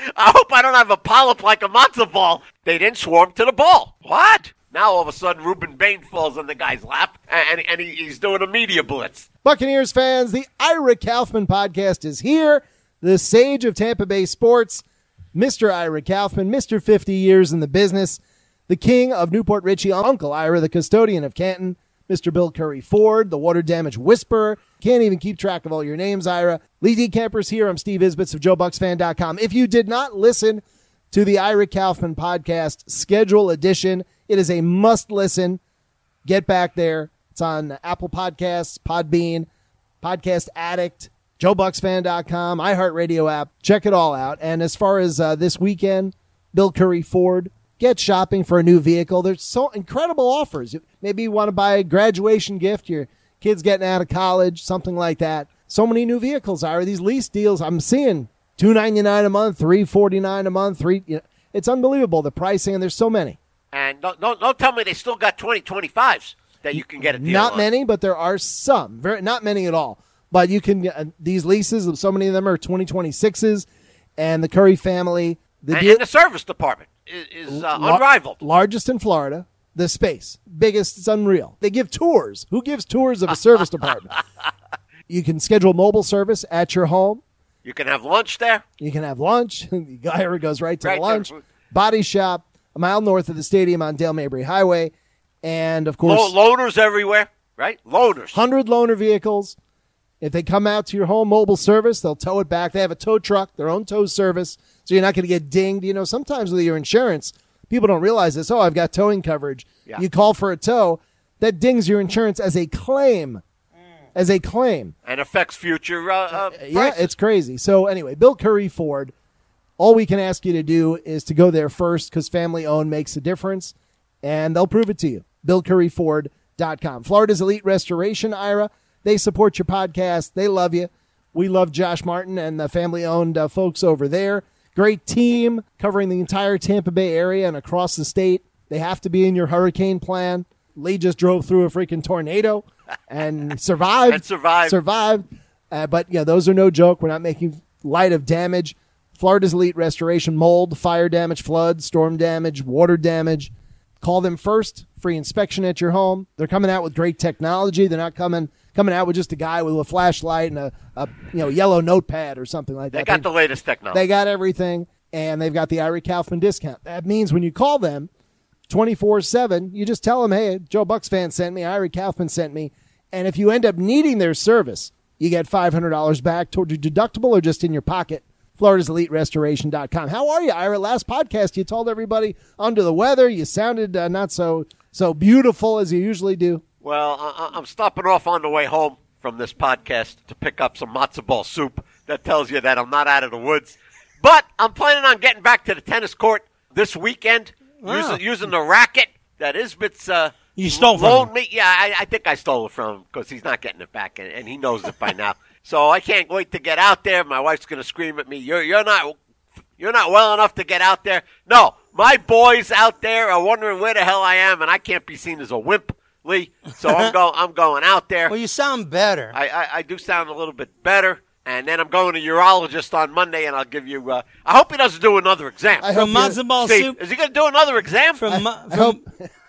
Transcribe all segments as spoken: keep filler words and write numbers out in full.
I hope I don't have a polyp like a matzo ball. They didn't swarm to the ball. What? Now all of a sudden, Ruben Bain falls on the guy's lap, and, and he, he's doing a media blitz. Buccaneers fans, the Ira Kaufman podcast is here. The sage of Tampa Bay sports, Mister Ira Kaufman, Mister fifty years in the business, the king of Newport Richie, Uncle Ira, the custodian of Canton, Mister Bill Curry Ford, the water damage whisperer. Can't even keep track of all your names, Ira. Lee D. Camper's here. I'm Steve Isbitz of Joe Bucks Fan dot com. If you did not listen to the Ira Kaufman podcast schedule edition, it is a must listen. Get back there. It's on Apple Podcasts, Podbean, Podcast Addict, Joe Bucks Fan dot com, iHeartRadio app. Check it all out. And as far as uh, this weekend, Bill Curry Ford, get shopping for a new vehicle. There's so incredible offers. Maybe you want to buy a graduation gift, your kid's getting out of college, something like that. So many new vehicles, Ira. These lease deals, I'm seeing two ninety-nine a month, three forty-nine a month, three. You know, it's unbelievable, the pricing, and there's so many. And don't, don't, don't tell me they still got twenty twenty-fives that you can get a deal Not on. many, but there are some. Very, not many at all. But you can uh, these leases, so many of them are twenty twenty-sixes, and the Curry family. The and, deal, and the service department is, is uh, lar- unrivaled. Largest in Florida. The space. Biggest. It's unreal. They give tours. Who gives tours of a service department? You can schedule mobile service at your home. You can have lunch there. You can have lunch. The guy goes right to Right the lunch. there. Body shop, a mile north of the stadium on Dale Mabry Highway. And, of course, Lo- loaners everywhere, right? Loaners. one hundred loaner vehicles. If they come out to your home mobile service, they'll tow it back. They have a tow truck, their own tow service, so you're not going to get dinged. You know, sometimes with your insurance, people don't realize this. Oh, I've got towing coverage. Yeah. You call for a tow, that dings your insurance as a claim. As a claim. And affects future uh, uh, Yeah, prices. it's crazy. So anyway, Bill Curry Ford, all we can ask you to do is to go there first because family-owned makes a difference, and they'll prove it to you. Bill Curry Ford dot com. Florida's Elite Restoration, Ira, they support your podcast. They love you. We love Josh Martin and the family-owned uh, folks over there. Great team covering the entire Tampa Bay area and across the state. They have to be in your hurricane plan. Lee just drove through a freaking tornado and survived. And survived. Survived. Uh, but, yeah, those are no joke. We're not making light of damage. Florida's Elite Restoration, mold, fire damage, flood, storm damage, water damage. Call them first. Free inspection at your home. They're coming out with great technology. They're not coming coming out with just a guy with a flashlight and a, a you know yellow notepad or something like that. They got the latest technology. They got everything, and they've got the Ira Kaufman discount. That means when you call them twenty-four seven, you just tell them, hey, Joe Bucks fan sent me, Ira Kaufman sent me, and if you end up needing their service, you get five hundred dollars back toward your deductible or just in your pocket. Florida's Elite Restoration dot com. How are you, Ira? Last podcast, you told everybody under the weather. You sounded uh, not so so beautiful as you usually do. Well, I- I'm stopping off on the way home from this podcast to pick up some matzo ball soup. That tells you that I'm not out of the woods. But I'm planning on getting back to the tennis court this weekend, Wow. using, using the racket that Isbit's uh, You stole from loaned him. me. Yeah, I, I think I stole it from him because he's not getting it back, and, and he knows it by now. So I can't wait to get out there. My wife's going to scream at me, "You're you're not you're not well enough to get out there." No, my boys out there are wondering where the hell I am, and I can't be seen as a wimp, Lee. So I'm going I'm going out there. Well, you sound better. I, I, I do sound a little bit better. And then I'm going to urologist on Monday, and I'll give you. Uh, I hope he doesn't do another exam. I From hope you- matzo ball Steve, soup. is he going to do another exam? From ma- I from, hope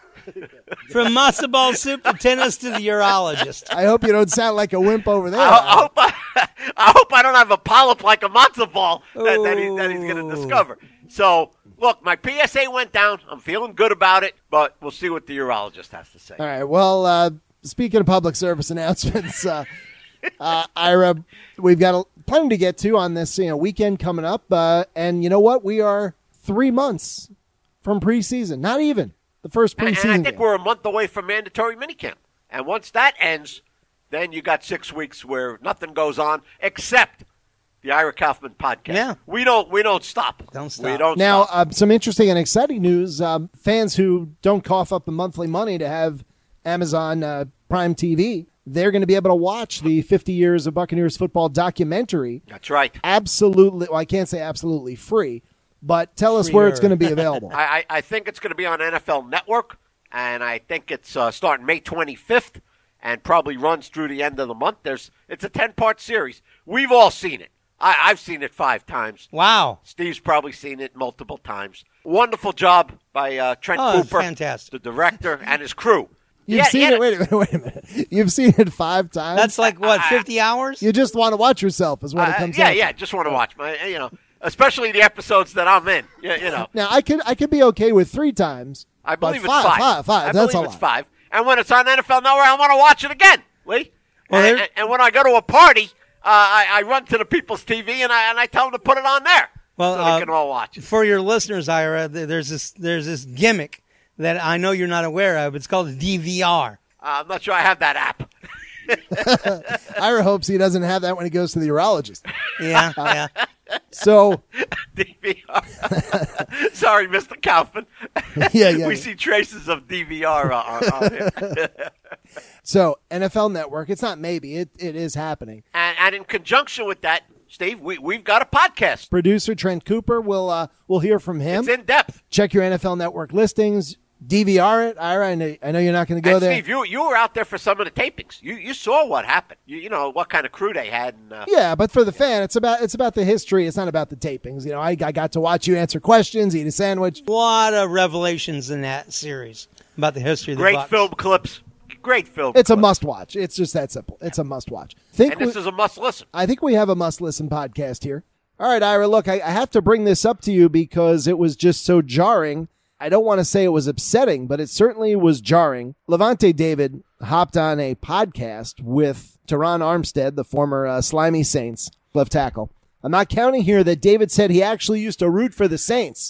from matzo ball soup to tennis to the urologist. I hope you don't sound like a wimp over there. I, I hope I, I hope I don't have a polyp like a matzo ball that, that, he, that he's going to discover. So, look, my P S A went down. I'm feeling good about it, but we'll see what the urologist has to say. All right. Well, uh, speaking of public service announcements, uh, uh, Ira, we've got a, plenty to get to on this you know weekend coming up, uh, and you know what? We are three months from preseason. Not even the first And, preseason. and I think game. we're a month away from mandatory minicamp. And once that ends, then you got six weeks where nothing goes on except the Ira Kaufman podcast. Yeah. We don't we don't stop. Don't stop. We don't Now, stop. uh, some interesting and exciting news. Um, fans who don't cough up the monthly money to have Amazon uh, Prime T V, they're going to be able to watch the fifty years of Buccaneers football documentary. That's right. Absolutely. Well, I can't say absolutely free, but tell us where it's Freer. going to be available. I, I, I think it's going to be on N F L Network, and I think it's uh, starting May twenty-fifth and probably runs through the end of the month. There's It's a ten-part series. We've all seen it. I, I've seen it five times. Wow. Steve's probably seen it multiple times. Wonderful job by uh, Trent Oh, Cooper, fantastic. the director, and his crew. You've Yeah, seen yeah. it. Wait a minute. Wait a minute. You've seen it five times. That's like, what, fifty hours? you just want to watch yourself, is what it Uh, comes yeah, down to. yeah. Just want to watch my, you know, especially the episodes that I'm in. You, you know, Now I could I could be okay with three times. I believe but it's five, five. Five, five. I That's believe a it's lot. five. And when it's on N F L Network, I want to watch it again, Lee. Well, and, there- and, and when I go to a party, uh, I, I run to the people's T V and I and I tell them to put it on there, Well, so uh, they can all watch it. For your listeners, Ira, th- there's this there's this gimmick that I know you're not aware of. It's called D V R. Uh, I'm not sure I have that app. Ira hopes he doesn't have that when he goes to the urologist. Yeah, yeah. So D V R. Sorry, Mister Kaufman. yeah, yeah. we see traces of D V R on, on here. So N F L Network. It's not maybe. It it is happening. and, and in conjunction with that, Steve, we, we've got a podcast. Producer Trent Cooper will uh we'll hear from him. It's in depth. Check your N F L Network listings. D V R it, Ira. I know, I know you're not going to go and there. Steve, you you were out there for some of the tapings. You you saw what happened. You you know what kind of crew they had. And, uh, Yeah, but for the fan, it's about it's about the history. It's not about the tapings. You know, I, I got to watch you answer questions, eat a sandwich. A lot of revelations in that series about the history of the great Bucs. film clips. Great film. It's a clips. must watch. It's just that simple. It's a must watch. Think And this we- is a must listen. I think we have a must listen podcast here. All right, Ira, look, I, I have to bring this up to you because it was just so jarring. I don't want to say it was upsetting, but it certainly was jarring. Levante David hopped on a podcast with Teron Armstead, the former uh, Slimy Saints left tackle. I'm not counting here that David said he actually used to root for the Saints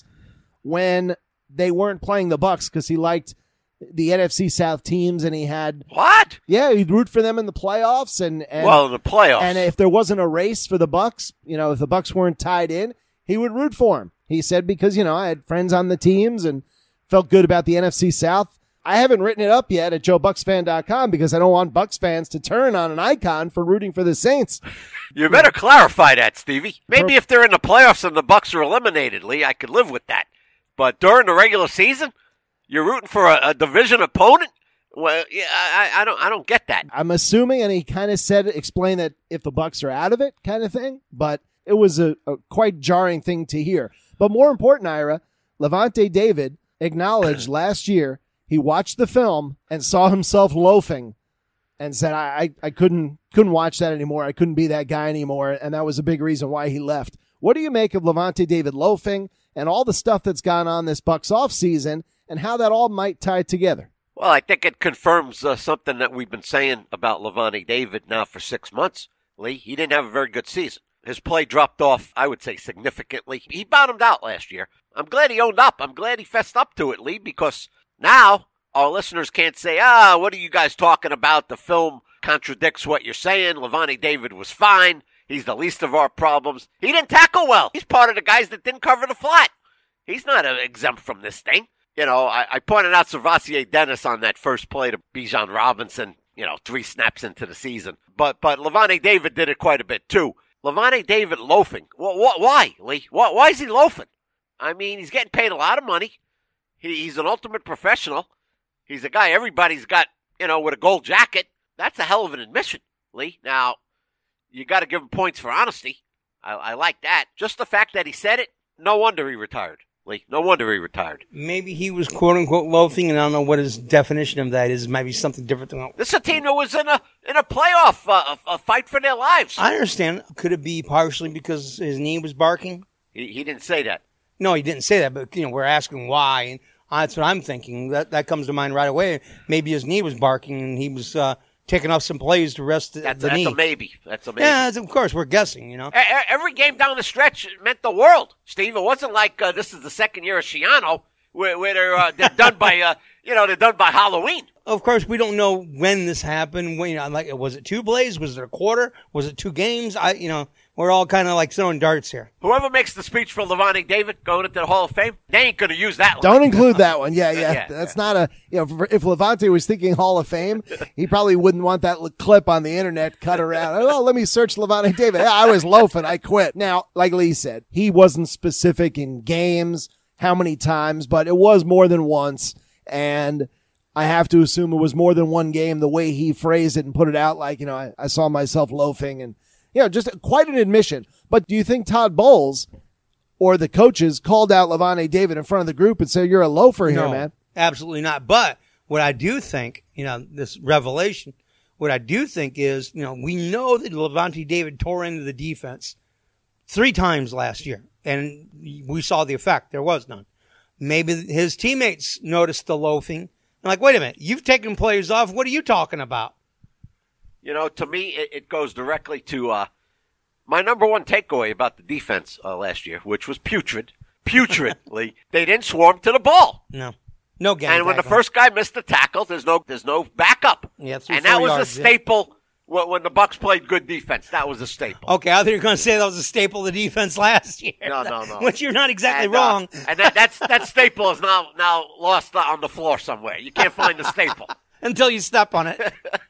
when they weren't playing the Bucs because he liked the N F C South teams and he had, What? yeah, he'd root for them in the playoffs and, and well, in the playoffs. and if there wasn't a race for the Bucs, you know, if the Bucs weren't tied in, he would root for him. He said because, you know, I had friends on the teams and felt good about the N F C South. I haven't written it up yet at joe bucks fan dot com because I don't want Bucs fans to turn on an icon for rooting for the Saints. you better clarify that, Stevie. Maybe if they're in the playoffs and the Bucks are eliminated, Lee, I could live with that. But during the regular season, you're rooting for a, a division opponent? Well, yeah, I, I don't, I don't get that. I'm assuming, and he kind of said, explain that if the Bucs are out of it kind of thing, but it was a, a quite jarring thing to hear. But more important, Ira, Levante David acknowledged last year he watched the film and saw himself loafing and said, I, I, I couldn't couldn't watch that anymore. I couldn't be that guy anymore. And that was a big reason why he left. What do you make of Levante David loafing and all the stuff that's gone on this Bucs offseason and how that all might tie together? Well, I think it confirms uh, something that we've been saying about Levante David now for six months, Lee. He didn't have a very good season. His play dropped off, I would say, significantly. He bottomed out last year. I'm glad he owned up. I'm glad he fessed up to it, Lee, because now our listeners can't say, ah, what are you guys talking about? The film contradicts what you're saying. Levante David was fine. He's the least of our problems. He didn't tackle well. He's part of the guys that didn't cover the flat. He's not uh, exempt from this thing. You know, I, I pointed out Servassier Dennis on that first play to Bijan Robinson, you know, three snaps into the season. But but Levante David did it quite a bit, too. Levante David loafing. Well, what, why, Lee? Why, why is he loafing? I mean, he's getting paid a lot of money. He, he's an ultimate professional. He's a guy everybody's got, you know, with a gold jacket. That's a hell of an admission, Lee. Now, you got to give him points for honesty. I, I like that. Just the fact that he said it, no wonder he retired, Lee. No wonder he retired. Maybe he was quote unquote loafing, and I don't know what his definition of that is. Maybe something different than This is a team that was in a in a playoff uh, a, a fight for their lives. I understand. Could it be partially because his knee was barking? He, he didn't say that. No, he didn't say that, but you know, we're asking why, and that's what I'm thinking. That that comes to mind right away. Maybe his knee was barking, and he was uh, taking off some plays to rest the, That's, the that's knee. a maybe. That's a maybe. Yeah, of course, we're guessing. You know, E- e- Every game down the stretch meant the world, Steve. It wasn't like uh, this is the second year of Schiano, where, where they're, uh, they're done by, uh, you know, they're done by Halloween. of course, we don't know when this happened. When, you know, like, was it two plays? Was it a quarter? Was it two games? I, you know, we're all kind of like throwing darts here. Whoever makes the speech for Levante David going into the Hall of Fame, they ain't going to use that one. Don't include that one. Yeah, yeah. Yeah, That's not a, you know, if Levante was thinking Hall of Fame, he probably wouldn't want that li- clip on the internet cut around. Oh, let me search Levante David. Yeah, I was loafing. I quit. Now, like Lee said, he wasn't specific in games, how many times, but it was more than once. And I have to assume it was more than one game, the way he phrased it and put it out like, you know, I, I saw myself loafing and, you know, just quite an admission. But do you think Todd Bowles or the coaches called out Lavonte David in front of the group and said, you're a loafer here, no, man? Absolutely not. But what I do think, you know, this revelation, what I do think is, you know, we know that Lavonte David tore into the defense three times last year, and we saw the effect. There was none. Maybe his teammates noticed the loafing. I'm like, wait a minute, you've taken players off. What are you talking about? You know, to me, it, it goes directly to uh, my number one takeaway about the defense uh, last year, which was putrid. Putridly, they didn't swarm to the ball. No. No gang And when the tackle. first guy missed the tackle, there's no there's no backup. Yeah, three, and that four was yards, a yeah. staple when, when the Bucs played good defense. That was a staple. Okay, I thought you were going to say that was a staple of the defense last year. No, no, no. Which you're not exactly and, uh, wrong. and that that's, that staple is now now lost on the floor somewhere. You can't find the staple. Until you step on it.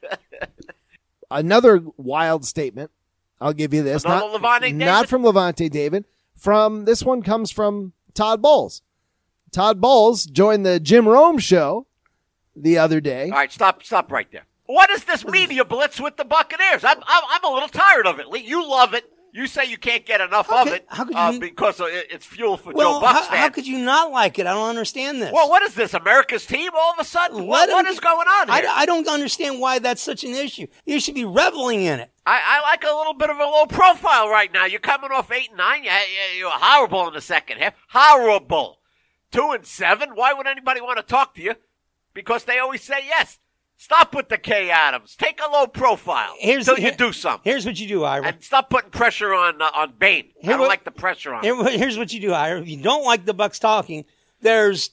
Another wild statement. I'll give you this. Another Not, Lavonte David? not from Lavonte David. From this one comes from Todd Bowles. Todd Bowles joined the Jim Rome show the other day. All right, stop stop right there. What is this media blitz with the Buccaneers? I'm I'm, I'm a little tired of it, Lee. You love it. You say you can't get enough How of could- it how could uh, you- because it, it's fuel for Well, Joe Buck's how, fans. how could you not like it? I don't understand this. Well, what is this, America's team all of a sudden? What, Let what him- is going on I, here? I don't understand why that's such an issue. You should be reveling in it. I, I like a little bit of a low profile right now. You're coming off eight and nine. You, you, you're horrible in the second half. Horrible. Two and seven. Why would anybody want to talk to you? Because they always say yes. Stop with the K Adams. Take a low profile Here's- until you here- do something. Here's what you do, Ira. And stop putting pressure on uh, on Bain. I Here don't what- like the pressure on him. Here- here's what you do, Ira. If you don't like the Bucks talking, there's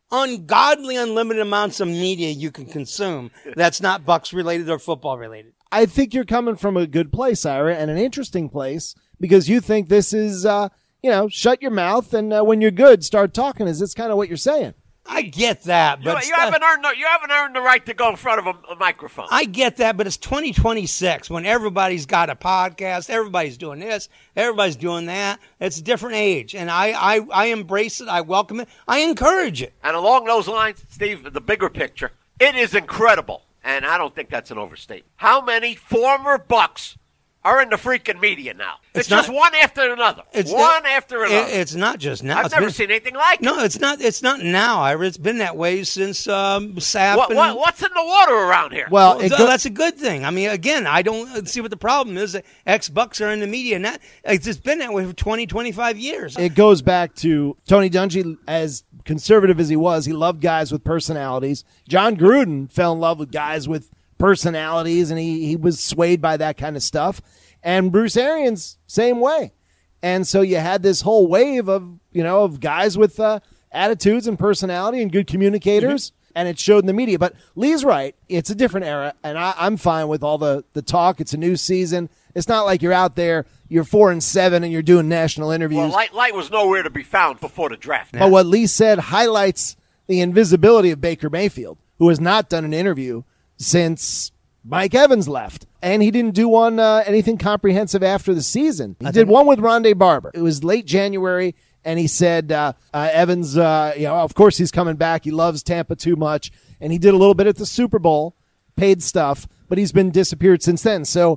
ungodly unlimited amounts of media you can consume that's not Bucks related or football related. I think you're coming from a good place, Ira, and an interesting place because you think this is, uh, you know, shut your mouth and uh, when you're good, start talking. Is this kind of what you're saying? I get that, You, but you haven't earned the, you haven't earned the right to go in front of a, a microphone. I get that, but it's twenty twenty-six when everybody's got a podcast, everybody's doing this, everybody's doing that. It's a different age, and I, I, I embrace it. I welcome it. I encourage it. And along those lines, Steve, the bigger picture, it is incredible, and I don't think that's an overstatement. How many former Bucks are in the freaking media now? It's, It's just not- one after another. It's one it- after it- another. it's not just now. I've It's never been- seen anything like it. No, it's not. It's not now, Ira. It's been that way since um, Sapp. What, and, what, what's in the water around here? Well, Well, it th- go- that's a good thing. I mean, again, I don't see what the problem is. Ex Bucks are in the media, and that, it's just been that way for twenty, twenty-five years. It goes back to Tony Dungy, as conservative as he was, he loved guys with personalities. John Gruden fell in love with guys with personalities, and he, he was swayed by that kind of stuff. And Bruce Arians, same way. And so you had this whole wave of, you know, of guys with uh, attitudes and personality and good communicators, mm-hmm. and it showed in the media. But Lee's right. It's a different era, and I, I'm fine with all the, the talk. It's a new season. It's not like you're out there, you're four and seven, and you're doing national interviews. Well, Light, Light was nowhere to be found before the draft. But what Lee said highlights the invisibility of Baker Mayfield, who has not done an interview since Mike Evans left. And he didn't do one uh, anything comprehensive after the season. He did one with Rondé Barber. It was late January, and he said uh, uh, Evans, uh, you know, of course he's coming back. He loves Tampa too much. And he did a little bit at the Super Bowl, paid stuff, but he's been disappeared since then. So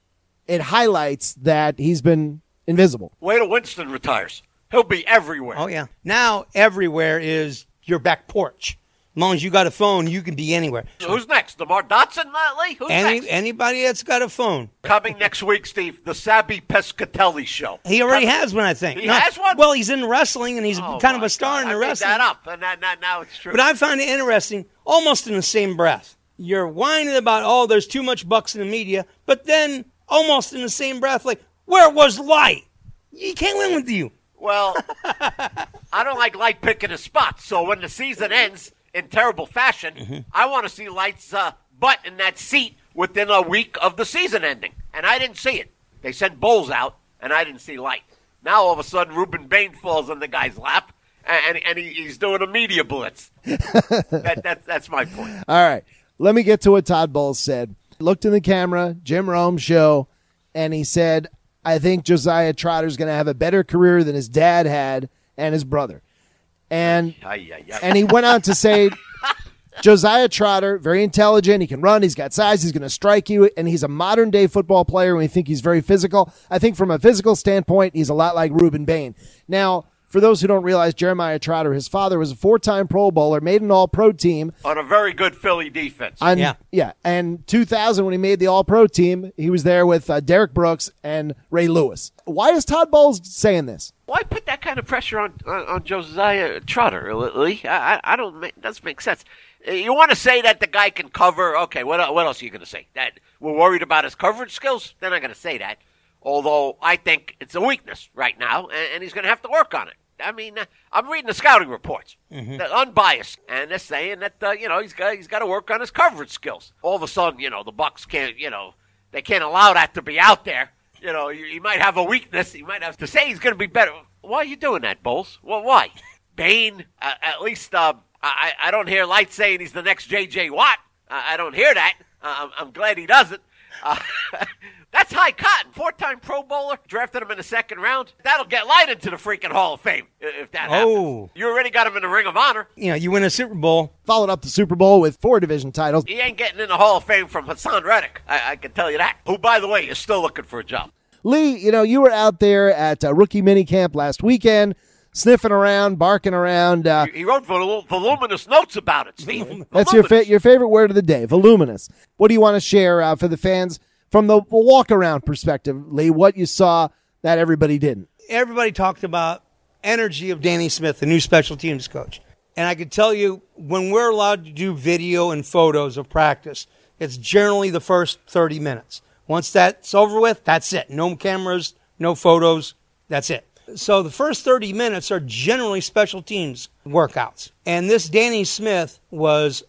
it highlights that he's been invisible. Wait till Winston retires. He'll be everywhere. Oh, yeah. Now, everywhere is your back porch. As long as you got a phone, you can be anywhere. Who's next? DeMar Dotson, uh, Lee? Who's Any, next? anybody that's got a phone. Coming next week, Steve, the Sabby Pescatelli show. He already Coming- has one, I think. He No, has one? Well, he's in wrestling, and he's Oh, kind of my a star God. in the I made wrestling. that up, and that, that, now it's true. But I find it interesting, almost in the same breath. You're whining about, oh, there's too much Bucks in the media, but then almost in the same breath, like, where was Light? He can't win with you. Well, I don't like Light picking his spots, so when the season ends in terrible fashion, Mm-hmm. I want to see Light's uh, butt in that seat within a week of the season ending. And I didn't see it. They sent Bowles out, and I didn't see Light. Now, all of a sudden, Ruben Bain falls on the guy's lap, and, and, and he, he's doing a media blitz. that, that, that's my point. All right. Let me get to what Todd Bowles said. Looked in the camera, Jim Rome show, and he said, I think Josiah Trotter's going to have a better career than his dad had and his brother. And Ay, ay, ay. and he went on to say, Josiah Trotter, very intelligent. He can run. He's got size. He's going to strike you. And he's a modern-day football player. We think he's very physical. I think from a physical standpoint, he's a lot like Ruben Bain. Now, for those who don't realize, Jeremiah Trotter, his father was a four-time Pro Bowler, made an All-Pro team. On a very good Philly defense. On, yeah. Yeah. And two thousand, when he made the All-Pro team, he was there with uh, Derek Brooks and Ray Lewis. Why is Todd Bowles saying this? Why put that kind of pressure on on, on Josiah Trotter, Lee? I, I, I don't make, it doesn't make sense. You want to say that the guy can cover? Okay, what what else are you going to say? That we're worried about his coverage skills? They're not going to say that. Although I think it's a weakness right now, and, and he's going to have to work on it. I mean, uh, I'm reading the scouting reports, mm-hmm. They're unbiased, and they're saying that uh, you know he's got he's got to work on his coverage skills. All of a sudden, you know, the Bucs can't, you know, they can't allow that to be out there. You know, he might have a weakness. He might have to say he's going to be better. Why are you doing that, Bowles? Well, why? Bain, uh, at least uh, I I don't hear Light saying he's the next J J Watt. Uh, I don't hear that. Uh, I'm, I'm glad he doesn't. Uh, That's high cotton. Four-time Pro Bowler. Drafted him in the second round. That'll get Light into the freaking Hall of Fame if that happens. Oh. You already got him in the Ring of Honor. You know, you win a Super Bowl. Followed up the Super Bowl with four division titles. He ain't getting in the Hall of Fame from Hassan Reddick. I, I can tell you that. Who, by the way, is still looking for a job. Lee, you know, you were out there at uh, rookie minicamp last weekend, sniffing around, barking around. Uh, he, he wrote vol- voluminous notes about it, Steve. That's your fa- your favorite word of the day, voluminous. What do you want to share uh, for the fans from the walk-around perspective, Lee, what you saw that everybody didn't? Everybody talked about energy of Danny Smith, the new special teams coach. And I can tell you, when we're allowed to do video and photos of practice, it's generally the first thirty minutes. Once that's over with, that's it. No cameras, no photos, that's it. So the first thirty minutes are generally special teams workouts. And this Danny Smith was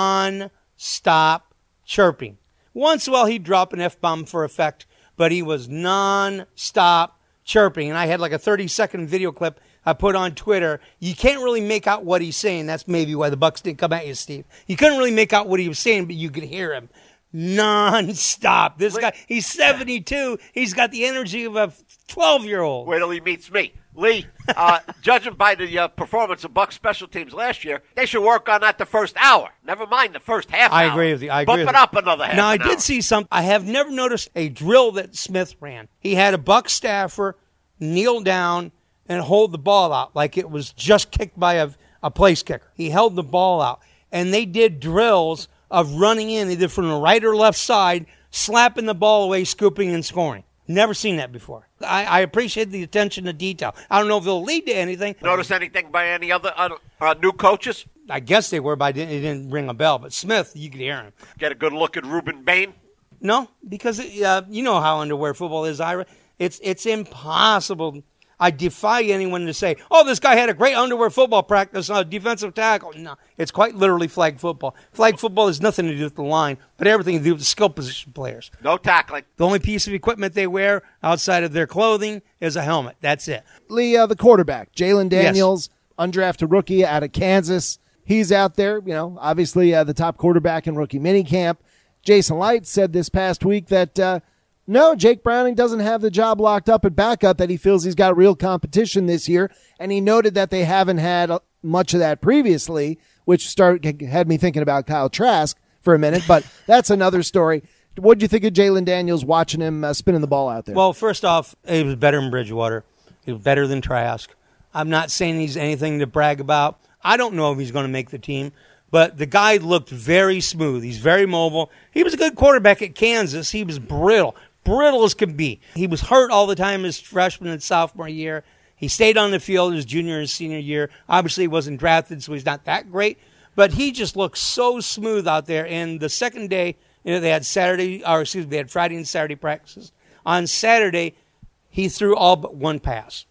non-stop chirping. Once in a while, he'd drop an F-bomb for effect, but he was non-stop chirping. And I had like a thirty-second video clip I put on Twitter. You can't really make out what he's saying. That's maybe why the Bucs didn't come at you, Steve. You couldn't really make out what he was saying, but you could hear him non-stop. This guy, he's seventy-two. He's got the energy of a twelve-year-old. Wait till he meets me. Lee, uh, judging by the uh, performance of Bucs special teams last year, they should work on that the first hour. Never mind the first half I hour. agree with you. I agree Bump with it you. up another half Now, I an did hour. see something. I have never noticed a drill that Smith ran. He had a Bucs staffer kneel down and hold the ball out like it was just kicked by a, a place kicker. He held the ball out. And they did drills of running in either from the right or left side, slapping the ball away, scooping and scoring. Never seen that before. I, I appreciate the attention to detail. I don't know if it'll lead to anything. Notice anything by any other uh, uh, new coaches? I guess they were, but I didn't, it didn't ring a bell. But Smith, you could hear him. Get a good look at Ruben Bain? No, because uh, you know how underwear football is, Ira. It's it's impossible. I defy anyone to say, oh, this guy had a great underwear football practice on a defensive tackle. No, it's quite literally flag football. Flag football has nothing to do with the line, but everything to do with the skill position players. No tackling. The only piece of equipment they wear outside of their clothing is a helmet. That's it. Lee, uh, the quarterback, Jalen Daniels, yes. Undrafted rookie out of Kansas. He's out there, you know, obviously uh, the top quarterback in rookie minicamp. Jason Light said this past week that, uh, no, Jake Browning doesn't have the job locked up at backup, that he feels he's got real competition this year. And he noted that they haven't had much of that previously, which started, had me thinking about Kyle Trask for a minute. But that's another story. What did you think of Jalen Daniels watching him uh, spinning the ball out there? Well, first off, he was better than Bridgewater. He was better than Trask. I'm not saying he's anything to brag about. I don't know if he's going to make the team. But the guy looked very smooth. He's very mobile. He was a good quarterback at Kansas. He was brittle. Brittle as can be. He was hurt all the time his freshman and sophomore year. He stayed on the field his junior and senior year. Obviously, he wasn't drafted, so he's not that great. But he just looked so smooth out there. And the second day, you know, they had Saturday, or excuse me, they had Friday and Saturday practices. On Saturday, he threw all but one pass.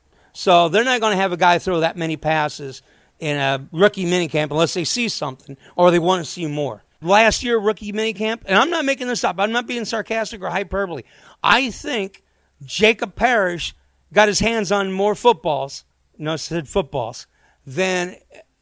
So they're not going to have a guy throw that many passes in a rookie minicamp unless they see something or they want to see more. Last year, rookie minicamp, and I'm not making this up. I'm not being sarcastic or hyperbole. I think Jacob Parrish got his hands on more footballs, no, I said footballs, than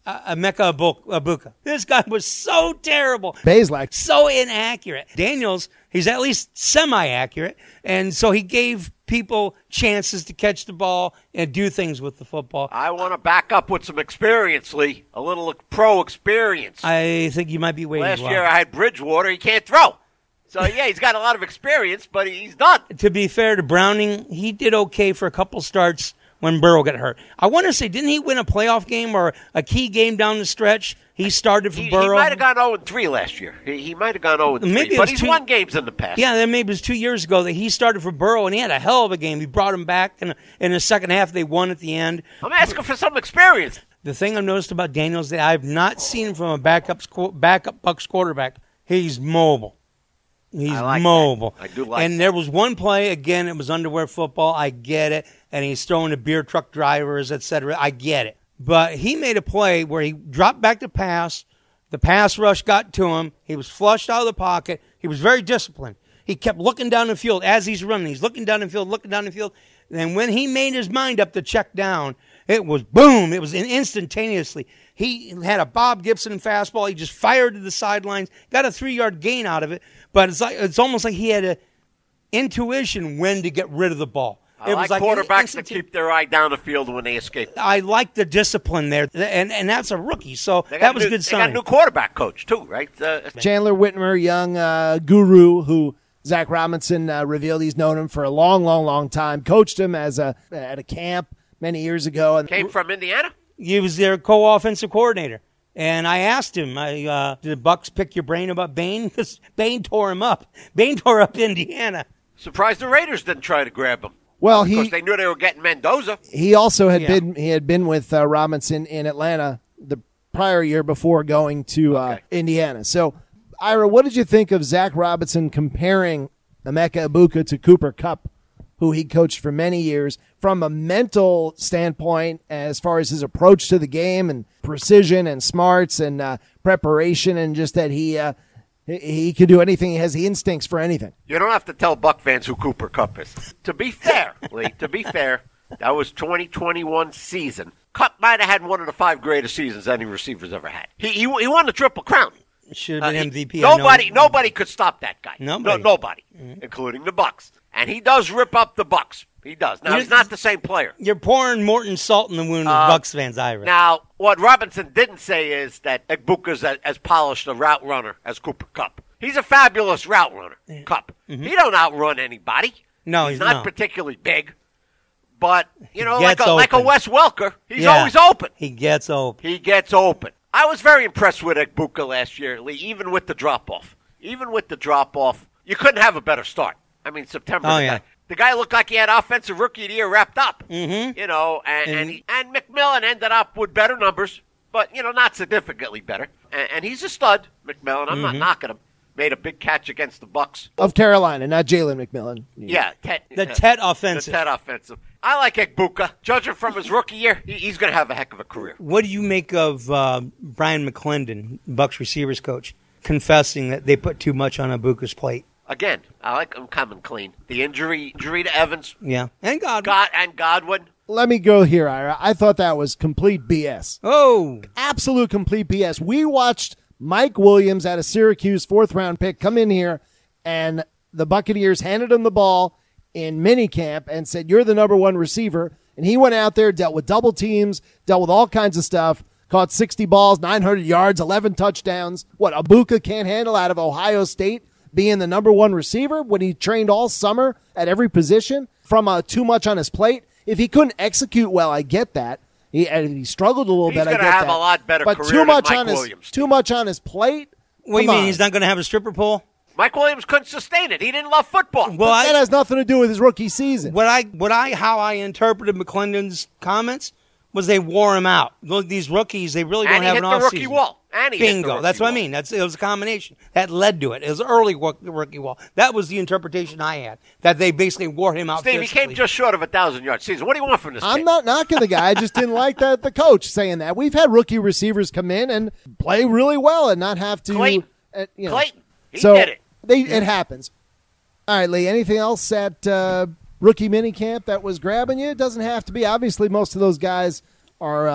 uh, Emeka Egbuka. This guy was so terrible. Bazelak. So inaccurate. Daniels, he's at least semi-accurate, and so he gave people chances to catch the ball and do things with the football. I want to back up with some experience, Lee. A little pro experience. I think you might be waiting. Last well. year I had Bridgewater. He can't throw. So, yeah, he's got a lot of experience, but he's done. To be fair to Browning, he did okay for a couple starts when Burrow got hurt. I want to say, didn't he win a playoff game or a key game down the stretch? He started for he, Burrow. He might have gone oh and three last year. He, he might have gone oh and three, maybe but he's two, won games in the past. Yeah, then maybe it was two years ago that he started for Burrow, and he had a hell of a game. He brought him back, and in the second half, they won at the end. I'm asking for some experience. The thing I've noticed about Daniels that I've not seen him from a backup backup Bucs quarterback, he's mobile. He's I like mobile. That. I do like And that. there was one play, again, it was underwear football. I get it. And he's throwing to beer truck drivers, et cetera. I get it. But he made a play where he dropped back to pass. The pass rush got to him. He was flushed out of the pocket. He was very disciplined. He kept looking down the field as he's running. He's looking down the field, looking down the field. And when he made his mind up to check down, it was boom. It was instantaneously. He had a Bob Gibson fastball. He just fired to the sidelines, got a three-yard gain out of it. But it's like it's almost like he had an intuition when to get rid of the ball. I it like, was like quarterbacks that instant- keep their eye down the field when they escape. I like the discipline there, and and that's a rookie. So They got that was new, a good They sign. got a new quarterback coach, too, right? Uh, Chandler Whitmer, young uh, guru who Zach Robinson uh, revealed he's known him for a long, long, long time. Coached him as a at a camp many years ago. And came from Indiana? He was their co-offensive coordinator. And I asked him, I, uh, did the Bucks pick your brain about Bain? Because Bain tore him up. Bain tore up Indiana. Surprised the Raiders didn't try to grab him. well, Because he they knew they were getting Mendoza. he also had Yeah. been he had been with uh, Robinson in Atlanta the prior year before going to uh, Okay. Indiana. So, Ira, what did you think of Zach Robinson comparing Emeka Egbuka to Cooper Kupp, who he coached for many years, from a mental standpoint as far as his approach to the game and precision and smarts and uh, preparation, and just that he uh, he, he could do anything. He has the instincts for anything. You don't have to tell Buck fans who Cooper Kupp is. To be fair, Lee, to be fair, that was twenty twenty-one season. Kupp might have had one of the five greatest seasons any receiver's ever had. He he, he won the Triple Crown. Should have Uh, been he- M V P. I know. Nobody, nobody could stop that guy. Nobody. No, nobody, including the Bucks. And he does rip up the Bucks. He does. Now You- he's not the same player. You're pouring Morton salt in the wound with Uh, Bucks fans, Ira. Now, what Robinson didn't say is that Egbuka's as, as polished a route runner as Cooper Kupp. He's a fabulous route runner, Kupp. He don't outrun anybody. Mm-hmm. No, he's he's not not. particularly big. But, you know, He like gets a, like a open. Wes Welker, he's Yeah. always open. He gets open. He gets open. I was very impressed with Egbuka last year, Lee, even with the drop-off. Even with the drop-off, you couldn't have a better start. I mean, September, Oh, the, yeah. guy, the guy looked like he had Offensive Rookie of the Year wrapped up. Mhm. You know, and, and, And- he, and McMillan ended up with better numbers, but, you know, not significantly better. And, and he's a stud, McMillan. I'm Mm-hmm. not knocking him. Made a big catch against the Bucks. Of Carolina, not Jalen McMillan. Yeah, Tet, The uh, Tet offensive. The Tet offensive. I like Egbuka. Judging from his rookie year, he, he's going to have a heck of a career. What do you make of uh, Brian McClendon, Bucks receivers coach, confessing that they put too much on Ibuka's plate? Again, I like him coming clean. The injury, injury to Evans, Yeah. And God. God and Godwin. Let me go here, Ira. I thought that was complete B S. Oh. Absolute complete B S. We watched Mike Williams out of Syracuse, fourth round pick, come in here, and the Buccaneers handed him the ball in minicamp and said, "You're the number one receiver." And he went out there, dealt with double teams, dealt with all kinds of stuff, caught sixty balls, nine hundred yards, eleven touchdowns. What Ibuka can't handle out of Ohio State, being the number one receiver when he trained all summer at every position from uh, too much on his plate. If he couldn't execute well, I get that. He, and he struggled a little He's bit. I gonna get have that. a lot better but career too than much Mike on his Williams. too much on his plate. What do you Come mean? on. He's not going to have a stripper pole? Mike Williams couldn't sustain it. He didn't love football. Well, But that I, has nothing to do with his rookie season. what I, what I, how I interpreted McClendon's comments was they wore him out. Look, these rookies, they really and don't he have hit an the off rookie season. wall. And he hit the Bingo. rookie That's what I wall. mean. That's it was a combination that led to it. It was early wo- rookie wall. That was the interpretation I had. That they basically wore him out. Steve, he physically. came just short of a thousand yard season. What do you want from this I'm kid? not knocking the guy. I just didn't like that the coach saying that. We've had rookie receivers come in and play really well and not have to. Clayton. Uh, you know. Clayton. He so did it. They, It happens. All right, Lee. Anything else at uh, rookie minicamp that was grabbing you? It doesn't have to be. Obviously, most of those guys are uh,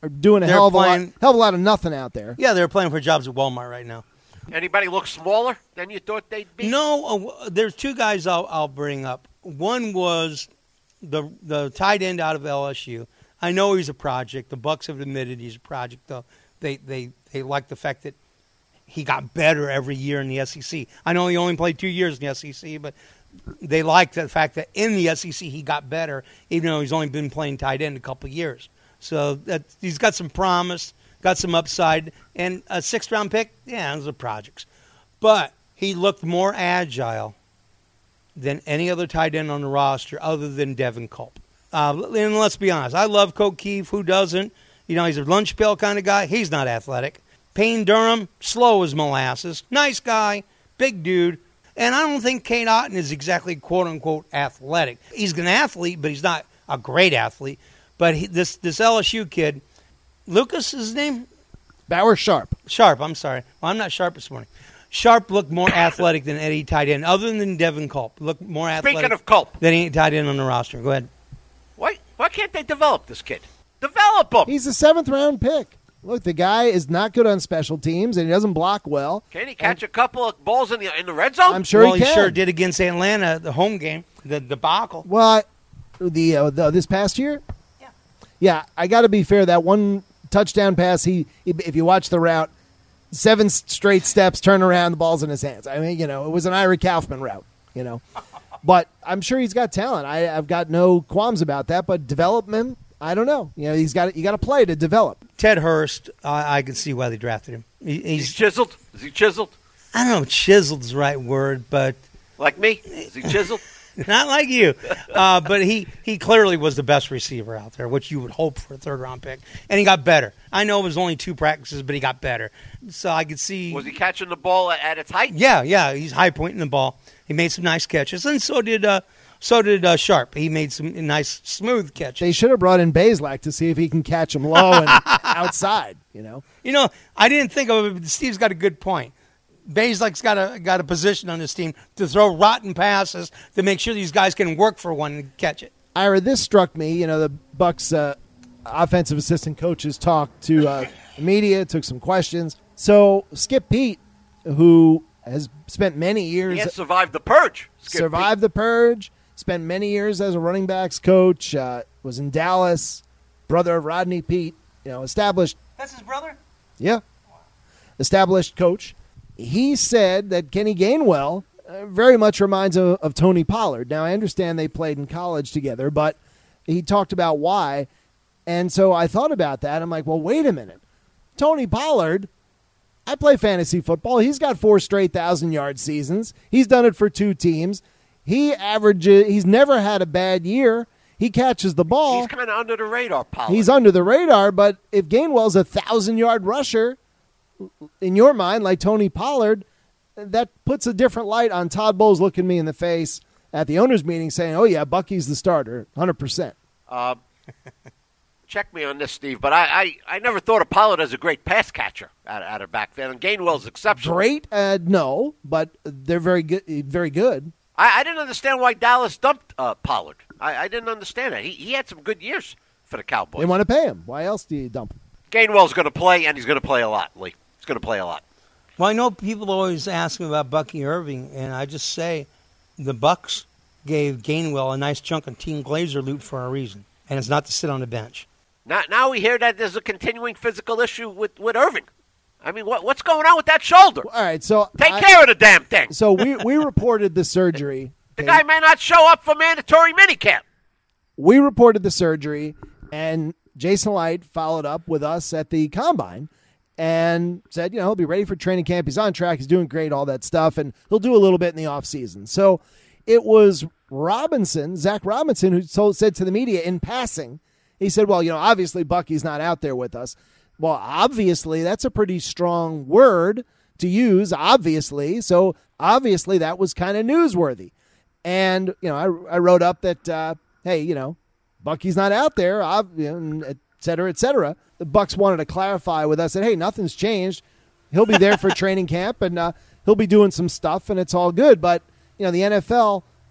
are doing a They're hell of a playing- lot, hell of a lot of nothing out there. Yeah, they're playing for jobs at Walmart right now. Anybody look smaller than you thought they'd be? No, uh, there's two guys I'll, I'll bring up. One was the the tight end out of L S U. I know he's a project. The Bucs have admitted he's a project, though. They they they like the fact that he got better every year in the S E C. I know he only played two years in the S E C, but they like the fact that in the S E C he got better, even though he's only been playing tight end a couple of years. So that, he's got some promise, got some upside, and a sixth-round pick, yeah, those are projects. But he looked more agile than any other tight end on the roster other than Devin Culp. Uh, and let's be honest, I love Coke Keefe. Who doesn't? You know, he's a lunch pail kind of guy. He's not athletic. Payne Durham, slow as molasses. Nice guy, big dude. And I don't think Kate Otten is exactly quote-unquote athletic. He's an athlete, but he's not a great athlete. But he, this this L S U kid, Lucas is his name? Bauer Sharp. Sharp, I'm sorry. Well, I'm not sharp this morning. Sharp looked more athletic than any tight end, other than Devin Culp. Looked more athletic Speaking of Culp, than any tight end on the roster. Go ahead. why why can't they develop this kid? Develop him. He's a seventh round pick. Look, the guy is not good on special teams, and he doesn't block well. Can he catch a couple of balls in the in the red zone? I'm sure well, he can. sure did against Atlanta, the home game, the debacle. Well, I- the, uh, the this past year, Yeah. yeah, I got to be fair. That one touchdown pass, he if you watch the route, seven straight steps, turn around, the ball's in his hands. I mean, you know, it was an Ira Kaufman route, you know. But I'm sure he's got talent. I, I've got no qualms about that. But development, I don't know. You know, he's got you got to play to develop. Ted Hurst, I I can see why they drafted him. He, He's he's, chiseled. Is he chiseled? I don't know if chiseled's the right word, but Like me? Is he chiseled? not like you. Uh, but he, he clearly was the best receiver out there, which you would hope for a third-round pick. And he got better. I know it was only two practices, but he got better. So I could see. Was he catching the ball at, at its height? Yeah, yeah, he's high pointing the ball. He made some nice catches, and so did uh, so did uh, Sharp. He made some nice, smooth catches. They should have brought in Bazelak to see if he can catch him low and outside. You know, You know, I didn't think of it, but Steve's got a good point. Bazelak's got a got a position on this team to throw rotten passes to make sure these guys can work for one and catch it. Ira, this struck me. You know, the Bucks uh, offensive assistant coaches talked to uh, the media, took some questions. So Skip Pete, who has spent many years He had survived the purge. Skip survived the purge, spent many years as a running backs coach, uh, was in Dallas, brother of Rodney Pete, you know, established, That's his brother? yeah, established coach. He said that Kenny Gainwell uh, very much reminds of, of Tony Pollard. Now, I understand they played in college together, but he talked about why. And so I thought about that. I'm like, well, wait a minute. Tony Pollard, I play fantasy football. He's got four straight thousand-yard seasons. He's done it for two teams. He averages. He's never had a bad year. He catches the ball. He's kind of under the radar, Pollard. He's under the radar, but if Gainwell's a thousand-yard rusher, in your mind, like Tony Pollard, that puts a different light on Todd Bowles looking me in the face at the owners' meeting saying, oh, yeah, Bucky's the starter, one hundred percent. Uh, check me on this, Steve, but I, I, I never thought of Pollard as a great pass catcher out, out of back then, and Gainwell's exceptional. Great? Uh, no, but they're very good. Very good. I, I didn't understand why Dallas dumped uh, Pollard. I, I didn't understand that. He, he had some good years for the Cowboys. They want to pay him. Why else do you dump him? Gainwell's going to play, and he's going to play a lot, Lee. He's going to play a lot. Well, I know people always ask me about Bucky Irving, and I just say the Bucks gave Gainwell a nice chunk of Team Glazer loot for a reason, and it's not to sit on the bench. Now, now we hear that there's a continuing physical issue with, with Irving. I mean, what, what's going on with that shoulder? All right, so Take I- care of the damn thing. So we we reported the surgery. The guy may not show up for mandatory minicamp. We reported the surgery, and Jason Light followed up with us at the Combine and said, you know, he'll be ready for training camp. He's on track. He's doing great, all that stuff, and he'll do a little bit in the offseason. So it was Robinson, Zach Robinson, who told, said to the media in passing, he said, well, you know, obviously Bucky's not out there with us. Well, obviously, that's a pretty strong word to use, obviously. So obviously that was kind of newsworthy. And, you know, I, I wrote up that, uh, hey, you know, Bucky's not out there, ob- you know, et cetera, et cetera. The Bucks wanted to clarify with us that, hey, nothing's changed. He'll be there for training camp, and uh, he'll be doing some stuff, and it's all good. But, you know, the N F L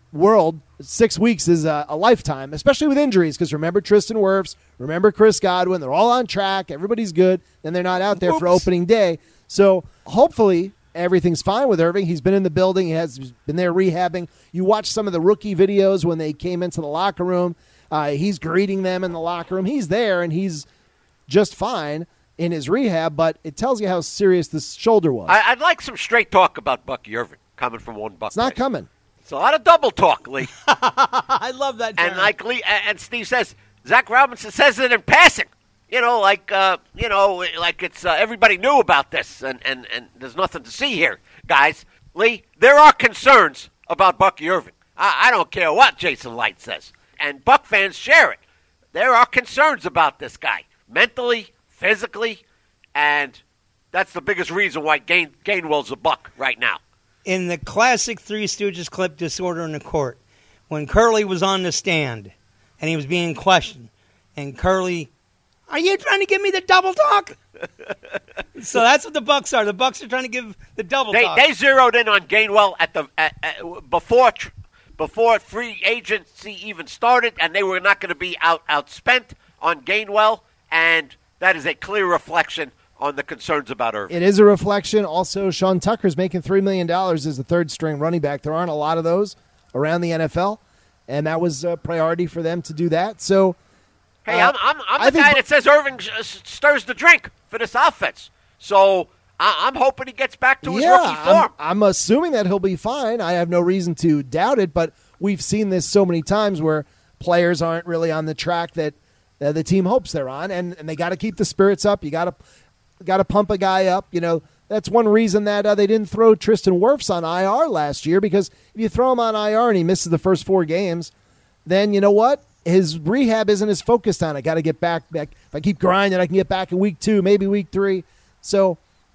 world, six weeks is a, a lifetime, especially with injuries, because remember Tristan Wirfs, remember Chris Godwin, they're all on track, everybody's good, then they're not out there Oops. for opening day. So hopefully everything's fine with Irving. He's been in the building. He has been there rehabbing. You watch some of the rookie videos when they came into the locker room. Uh, he's greeting them in the locker room. He's there, and he's just fine in his rehab, but it tells you how serious this shoulder was. I, I'd like some straight talk about Bucky Irving coming from one Buck. It's not place. coming. It's a lot of double talk, Lee. I love that. John. And like Lee and Steve says, Zach Robinson says it in passing. You know, like uh, you know, like it's uh, everybody knew about this, and, and, and there's nothing to see here, guys. Lee, there are concerns about Bucky Irving. I, I don't care what Jason Light says, and Buck fans share it. There are concerns about this guy, mentally, physically, and that's the biggest reason why Gain, Gainwell's a Buck right now. In the classic Three Stooges clip, Disorder in the Court, when Curly was on the stand and he was being questioned, and Curly, are you trying to give me the double talk? So that's what the Bucks are. The Bucks are trying to give the double they, talk. They zeroed in on Gainwell at the at, at, before before free agency even started, and they were not going to be out outspent on Gainwell, and that is a clear reflection on the concerns about Irving. It is a reflection. Also, Sean Tucker's making three million dollars as the third-string running back. There aren't a lot of those around the N F L, and that was a priority for them to do that. So, hey, uh, I'm, I'm, I'm I the guy think, that says Irving stirs the drink for this offense. So I, I'm hoping he gets back to his yeah, rookie form. I'm, I'm assuming that he'll be fine. I have no reason to doubt it, but we've seen this so many times where players aren't really on the track that uh, the team hopes they're on, and, and they got to keep the spirits up. You got to got to pump a guy up. You know, that's one reason that uh, they didn't throw Tristan Wirfs on I R last year, because if you throw him on I R and he misses the first four games, then you know what? His rehab isn't as focused on it. Got to get back, back. If I keep grinding, I can get back in week two, maybe week three. So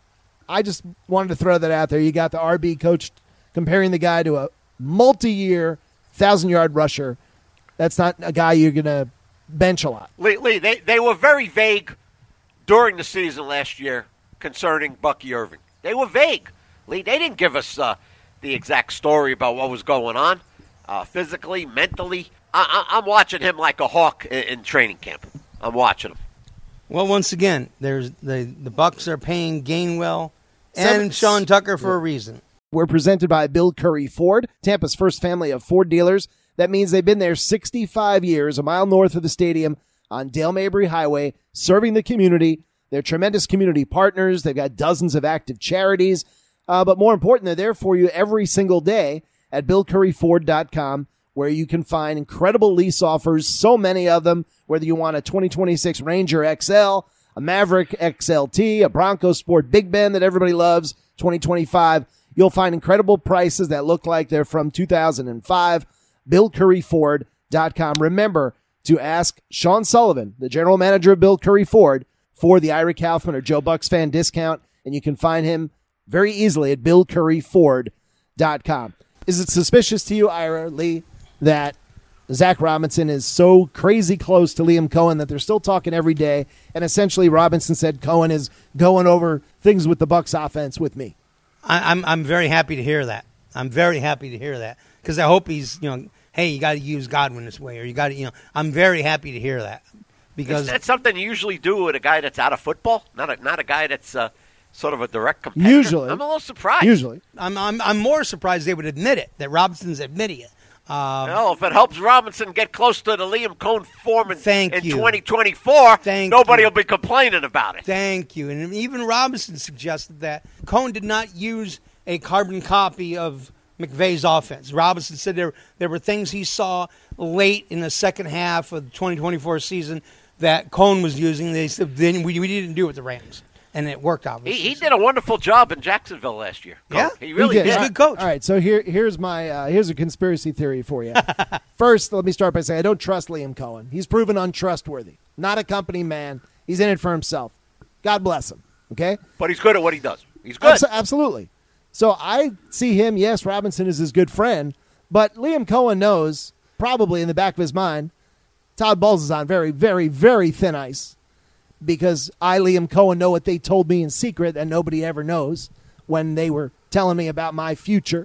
I just wanted to throw that out there. You got the R B coach comparing the guy to a multi-year thousand-yard rusher. That's not a guy you're going to bench a lot. Lee, Lee they, they were very vague during the season last year concerning Bucky Irving. They were vague. Lee, they didn't give us uh, the exact story about what was going on uh, physically, mentally. I, I, I'm watching him like a hawk in, in training camp. I'm watching him. Well, once again, there's the, the Bucks are paying Gainwell and Seven, Sean Tucker for a reason. We're presented by Bill Curry Ford, Tampa's first family of Ford dealers. That means they've been there sixty-five years, a mile north of the stadium on Dale Mabry Highway, serving the community. They're tremendous community partners. They've got dozens of active charities. Uh, but more important, they're there for you every single day at bill curry ford dot com, where you can find incredible lease offers, so many of them, whether you want a twenty twenty-six Ranger X L, a Maverick X L T, a Bronco Sport Big Ben that everybody loves, twenty twenty-five. You'll find incredible prices that look like they're from two thousand five. bill curry ford dot com. Remember to ask Sean Sullivan, the general manager of Bill Curry Ford, for the Ira Kaufman or Joe Bucks fan discount, and you can find him very easily at bill curry ford dot com. Is it suspicious to you, Ira, Lee, that Zach Robinson is so crazy close to Liam Cohen that they're still talking every day, and essentially Robinson said Cohen is going over things with the Bucks offense with me? I, I'm I'm very happy to hear that. I'm very happy to hear that, because I hope he's, you know, hey, you got to use Godwin this way, or you got to, you know, I'm very happy to hear that, because that's something you usually do with a guy that's out of football, not a not a guy that's uh, sort of a direct competitor. Usually, I'm a little surprised. Usually, I'm I'm I'm more surprised they would admit it, that Robinson's admitting it. Um, well, if it helps Robinson get close to the Liam Cohen form in, Thank in you. twenty twenty-four, Thank nobody you. will be complaining about it. Thank you. And even Robinson suggested that Cohen did not use a carbon copy of McVay's offense. Robinson said there there were things he saw late in the second half of the twenty twenty-four season that Cohen was using. They said then we, we didn't do it with the Rams, and it worked obviously. He, he did a wonderful job in Jacksonville last year. Yeah, he really he did. did. He's a good coach. All right, so here here's my uh, here's a conspiracy theory for you. First, let me start by saying I don't trust Liam Cohen. He's proven untrustworthy. Not a company man. He's in it for himself. God bless him. Okay, But he's good at what he does. He's good. Abs- absolutely. So I see him. Yes, Robinson is his good friend, but Liam Cohen knows probably in the back of his mind, Todd Bowles is on very, very, very thin ice, because I, Liam Cohen, know what they told me in secret that nobody ever knows when they were telling me about my future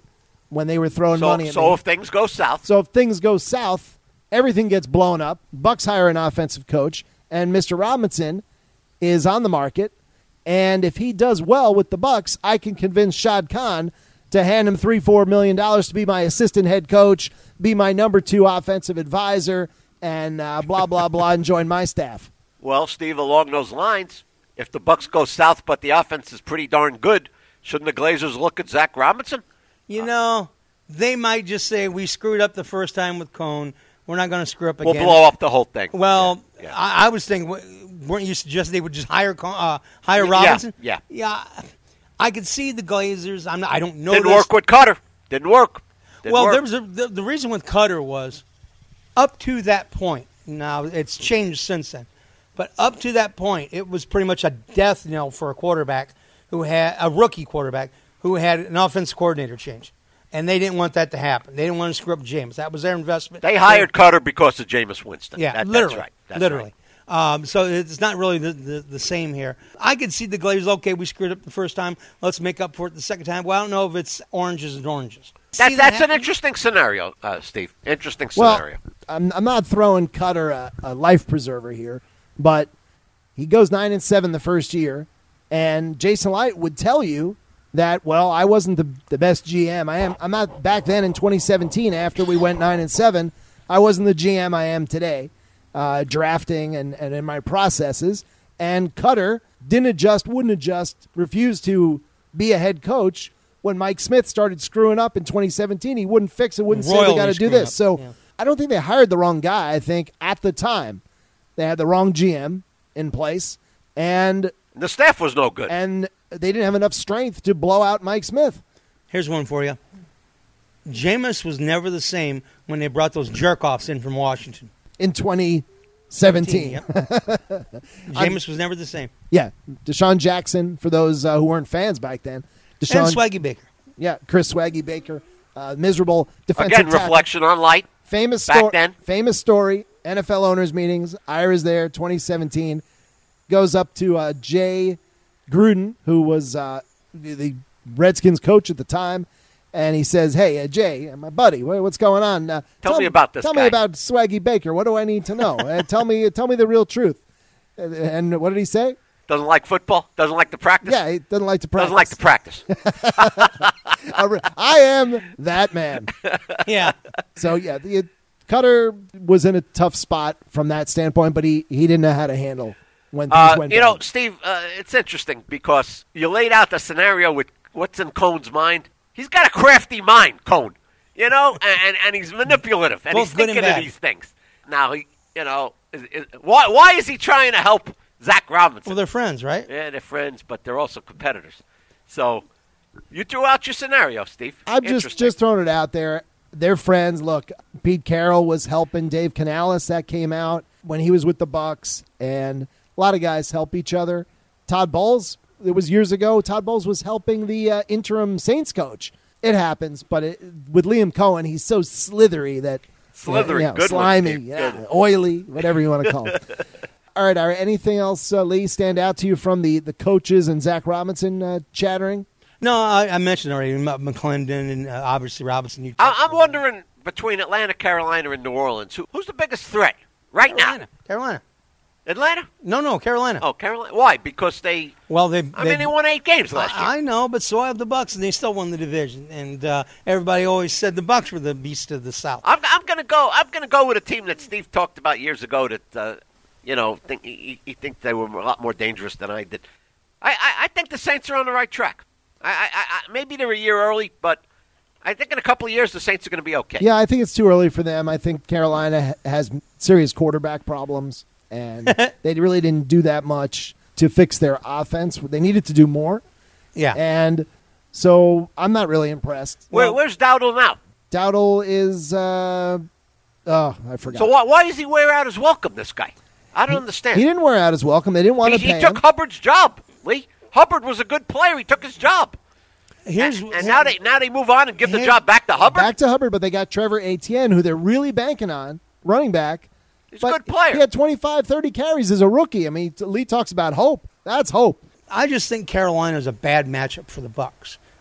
when they were throwing So, money at so me. if things go south, So if things go south, everything gets blown up. Bucks hire an offensive coach, and Mister Robinson is on the market. And if he does well with the Bucks, I can convince Shad Khan to hand him three, four million dollars to be my assistant head coach, be my number two offensive advisor, and uh, blah blah blah, and join my staff. well, Steve, along those lines, if the Bucks go south but the offense is pretty darn good, shouldn't the Glazers look at Zach Robinson? You know, they might just say, we screwed up the first time with Cone. We're not going to screw up We'll again. blow up the whole thing. Well, Yeah, yeah. I, I was thinking, weren't you suggesting they would just hire Con- uh, hire Robinson? Yeah, yeah. I could see the Glazers. I'm not, I don't know. Didn't this. work with Cutter. Didn't work. Didn't Well, work. there was a, the, the reason with Cutter was up to that point. Now it's changed since then, but up to that point, it was pretty much a death knell for a quarterback who had a rookie quarterback who had an offensive coordinator change, and they didn't want that to happen. They didn't want to screw up James. That was their investment. They hired Cutter because of Jameis Winston. Yeah, That- literally, That's right. That's literally. right. Um, so it's not really the, the, the same here. I could see the Glazers. Okay, we screwed up the first time. Let's make up for it the second time. Well, I don't know if it's oranges and oranges. That, See that's an happen? interesting scenario, uh, Steve. Interesting Well, scenario. I'm, I'm not throwing Cutter a, a life preserver here, but he goes nine and seven the first year, and Jason Light would tell you that, well, I wasn't the the best G M. I am. I'm not back then in twenty seventeen after we went nine and seven. I wasn't the G M I am today, uh, drafting and, and in my processes. And Cutter didn't adjust, wouldn't adjust, refused to be a head coach. When Mike Smith started screwing up in twenty seventeen, he wouldn't fix it, wouldn't say we Royally got to do screwing this. up, So yeah. I don't think they hired the wrong guy. I think at the time they had the wrong G M in place, and The staff was no good. and they didn't have enough strength to blow out Mike Smith. Here's one for you. Jameis was never the same when they brought those jerk-offs in from Washington. In twenty seventeen. Yep. Jameis was never the same. Yeah, Deshaun Jackson, for those uh, who weren't fans back then. Deshaun, And Swaggy Baker. yeah, Chris Swaggy Baker, uh, miserable defensive Again, tackle. reflection on Light. Famous back story. then. Famous story. N F L owners meetings. Ira's there. twenty seventeen goes up to uh, Jay Gruden, who was uh, the, the Redskins coach at the time, and he says, "Hey, uh, Jay, my buddy, what, what's going on? Uh, Tell me about this Tell guy." me about Swaggy Baker. What do I need to know? uh, tell me, tell me the real truth." And, and what did he say? Doesn't like football. Doesn't like to practice. Yeah, he doesn't like to practice. Doesn't like to practice. I am that man. Yeah. So yeah, the Cutter was in a tough spot from that standpoint, but he, he didn't know how to handle when things Uh, went you down. know, Steve, uh, it's interesting because you laid out the scenario with what's in Cone's mind. He's got a crafty mind, Cone. You know, and, and he's manipulative, and Both he's good and thinking of bad. these things. Now, he, you know, is, is, why why is he trying to help Zach Robinson? Well, they're friends, right? Yeah, they're friends, but they're also competitors. So you threw out your scenario, Steve. I'm just Interesting. just throwing it out there. They're friends. Look, Pete Carroll was helping Dave Canales. That came out when he was with the Bucks, and a lot of guys help each other. Todd Bowles, it was years ago. Todd Bowles was helping the uh, interim Saints coach. It happens, but it, with Liam Cohen, he's so slithery that Slithery, you know, good one, slimy, Steve. yeah, Good. oily, whatever you want to call it. All right, all right. Anything else, uh, Lee, stand out to you from the, the coaches and Zach Robinson uh, chattering? No, I, I mentioned already M- McClendon and uh, obviously Robinson. You I, I'm wondering between Atlanta, Carolina, and New Orleans, who, who's the biggest threat right Carolina. now? Carolina. Atlanta? No, no, Carolina. Oh, Carolina. Why? Because they. Well, they. I mean, they won eight games last year. I, I know, but so have the Bucks, and they still won the division. And uh, everybody always said the Bucks were the beast of the South. I'm, I'm gonna go. I'm gonna go with a team that Steve talked about years ago. That uh, you know, think he, he think they were a lot more dangerous than I did. I, I, I think the Saints are on the right track. I, I, I maybe they're a year early, but I think in a couple of years the Saints are going to be okay. Yeah, I think it's too early for them. I think Carolina ha- has serious quarterback problems, and they really didn't do that much to fix their offense. They needed to do more, Yeah. and so I'm not really impressed. Where, Well, where's Dowdle now? Dowdle is, uh, oh, I forgot. So why, why does he wear out his welcome? This guy, I don't understand. He didn't wear out his welcome. They didn't want He, to he pay took him. Hubbard's job. Lee Hubbard was a good player. He took his job, Here's and, and now they now they move on and give the Here- job back to Hubbard. Back to Hubbard, but they got Trevor Etienne, who they're really banking on, running back. He's But a good player. He had twenty-five, thirty carries as a rookie. I mean, Lee talks about hope. That's hope. I just think Carolina is a bad matchup for the Bucks.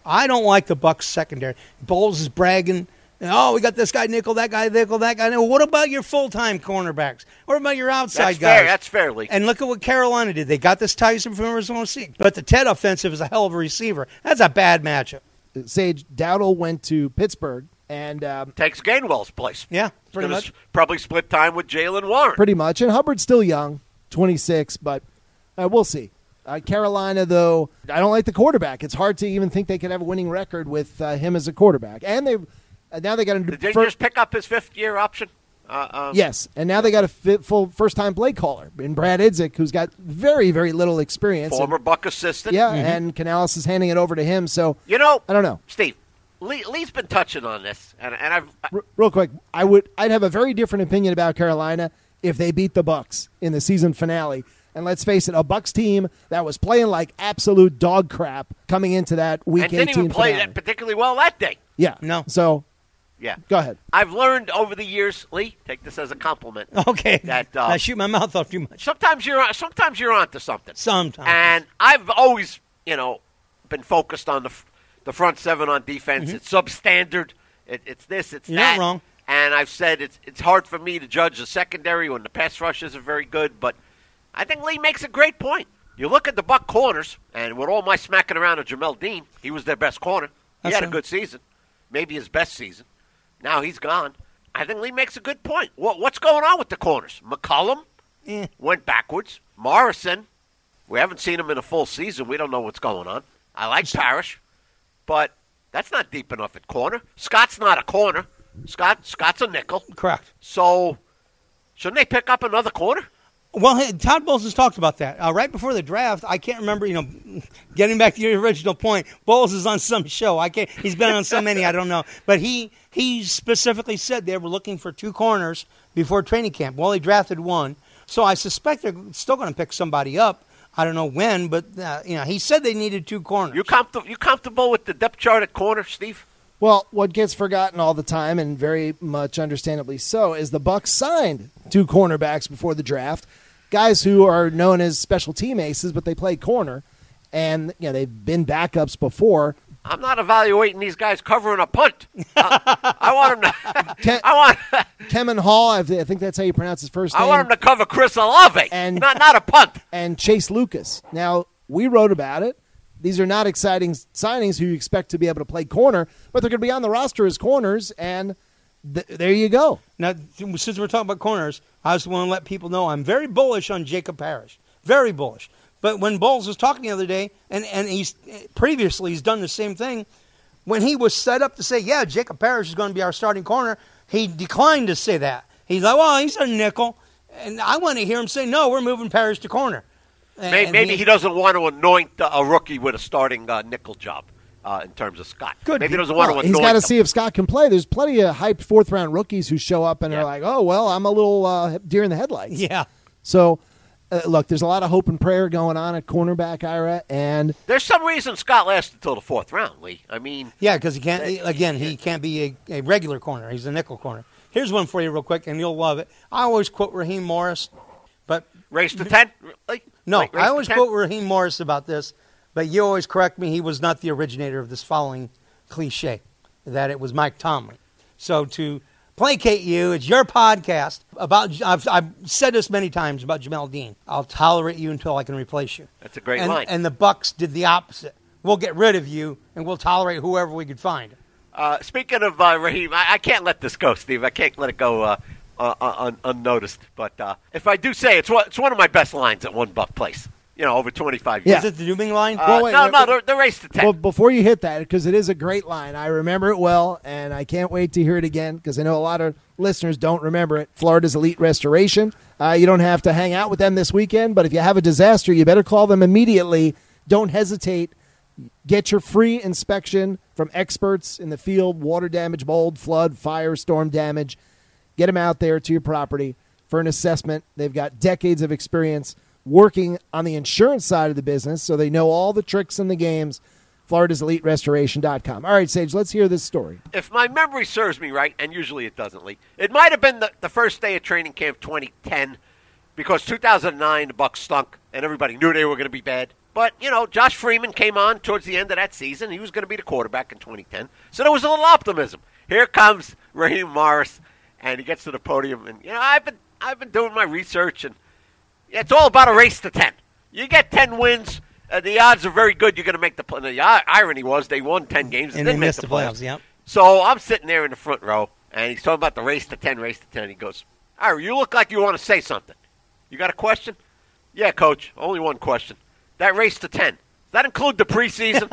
I don't like the Bucs secondary. Bowles is bragging. Oh, we got this guy nickel, that guy nickel, that guy nickel. What about your full-time cornerbacks? What about your outside That's guys? Fair. That's fairly. And look at what Carolina did. They got this Tyson from Arizona State. But the Ted offensive is a hell of a receiver. That's a bad matchup. Sage, Dowdle went to Pittsburgh and um, takes Gainwell's place. Yeah, pretty much. S- probably split time with Jalen Warren. Pretty much. And Hubbard's still young, twenty-six, but uh, we'll see. Uh, Carolina, though, I don't like the quarterback. It's hard to even think they could have a winning record with uh, him as a quarterback. And they uh, now they got a Did they fir- just pick up his fifth-year option? Uh, um, yes, and now they got a fit, full first-time play caller in Brad Idzik, who's got very, very little experience. Former and, Buck assistant. Yeah, Mm-hmm. and Canales is handing it over to him. So You know, I don't know. Steve, Lee, Lee's been touching on this, and, and I've R- real quick, I would I'd have a very different opinion about Carolina if they beat the Bucks in the season finale. And let's face it, a Bucks team that was playing like absolute dog crap coming into that Week and didn't eighteen even play finale. that particularly well that day. Yeah, No. So Yeah. go ahead. I've learned over the years, Lee, take this as a compliment. Okay. That, uh, I shoot my mouth off too much. Sometimes you're on, sometimes you're onto something. Sometimes. And I've always, you know, been focused on the f- the front seven on defense. Mm-hmm. It's substandard. It, it's this. It's You're that. not wrong. And I've said it's it's hard for me to judge the secondary when the pass rush isn't very good. But I think Lee makes a great point. You look at the Buck corners, and with all my smacking around of Jamel Dean, he was their best corner. He That's had a right. good season, maybe his best season. Now he's gone. I think Lee makes a good point. What, what's going on with the corners? McCullum Eh. went backwards. Morrison, we haven't seen him in a full season. We don't know what's going on. I like Parrish, but that's not deep enough at corner. Scott's not a corner. Scott Scott's a nickel. Correct. So shouldn't they pick up another corner? Well, hey, Todd Bowles has talked about that. Uh, right before the draft, I can't remember, you know, getting back to your original point, Bowles is on some show. I can't, he's been on so many, I don't know. But he, he specifically said they were looking for two corners before training camp. Well, he drafted one. So I suspect they're still going to pick somebody up. I don't know when, but, uh, you know, he said they needed two corners. You comfortable? You comfortable with the depth chart at corner, Steve? Well, what gets forgotten all the time, and very much understandably so, is the Bucks signed two cornerbacks before the draft, guys who are known as special team aces, but they play corner, and you know they've been backups before. I'm not evaluating these guys covering a punt. I, I want them to. Ken, I want. Kemen Hall, I th- I think that's how you pronounce his first name. I want them to cover Chris Olave, And- not not a punt. and Chase Lucas. Now, we wrote about it. These are not exciting signings who you expect to be able to play corner, but they're going to be on the roster as corners, and th- there you go. Now, since we're talking about corners, I just want to let people know I'm very bullish on Jacob Parrish. Very bullish. But when Bowles was talking the other day, and, and he's previously he's done the same thing, when he was set up to say, yeah, Jacob Parrish is going to be our starting corner, he declined to say that. He's like, well, he's a nickel. And I want to hear him say, no, we're moving Parrish to corner. And Maybe, maybe he doesn't want to anoint uh, a rookie with a starting uh, nickel job uh, in terms of Scott. Good. Maybe he doesn't want Well, to he's anoint got to them. see if Scott can play. There's plenty of hyped fourth round rookies who show up and Yeah. are like, oh, well, I'm a little uh, deer in the headlights. Yeah. So, uh, look, there's a lot of hope and prayer going on at cornerback, Ira, and There's some reason Scott lasted until the fourth round, Lee. I mean, Yeah, because he can't, again, he can't be a, a regular corner. He's a nickel corner. Here's one for you real quick, and you'll love it. I always quote Raheem Morris, but race to ten? Lee? no, Like, race I to always ten? quote Raheem Morris about this, but you always correct me. He was not the originator of this following cliche, that it was Mike Tomlin. So to placate you, it's your podcast about. I've, I've said this many times about Jamel Dean. I'll tolerate you until I can replace you. That's a great and, line. And the Bucks did the opposite. We'll get rid of you, and we'll tolerate whoever we could find. Uh, speaking of uh, Raheem, I, I can't let this go, Steve. I can't let it go uh, uh, un- unnoticed. But uh, if I do say it's one, it's one of my best lines at one Buck Place. You know, over twenty-five years. Yeah. Is it the Dooming line? Uh, Well, wait, no, wait, no, wait. the, the race to ten. well, before you hit that, because it is a great line, I remember it well, and I can't wait to hear it again because I know a lot of listeners don't remember it. Florida's Elite Restoration. Uh, you don't have to hang out with them this weekend, but if you have a disaster, you better call them immediately. Don't hesitate. Get your free inspection from experts in the field, water damage, mold, flood, fire, storm damage. Get them out there to your property for an assessment. They've got decades of experience working on the insurance side of the business, so they know all the tricks and the games. Florida's Elite Restoration dot com. All right, Sage, let's hear this story. If my memory serves me right, and usually it doesn't, Lee, it might have been the, the first day of training camp twenty ten, because two thousand nine, the Bucs stunk, and everybody knew they were going to be bad. But, you know, Josh Freeman came on towards the end of that season. He was going to be the quarterback in twenty ten. So there was a little optimism. Here comes Raheem Morris, and he gets to the podium. And, you know, I've been I've been doing my research, and it's all about a race to ten. You get ten wins, uh, the odds are very good you're going to make the play. The irony was they won ten games and, and didn't they make missed the the playoffs. playoffs. Yep. So I'm sitting there in the front row, and he's talking about the race to ten, race to ten. He goes, Ira, you look like you want to say something. You got a question? Yeah, Coach, only one question. That race to ten, does that include the preseason?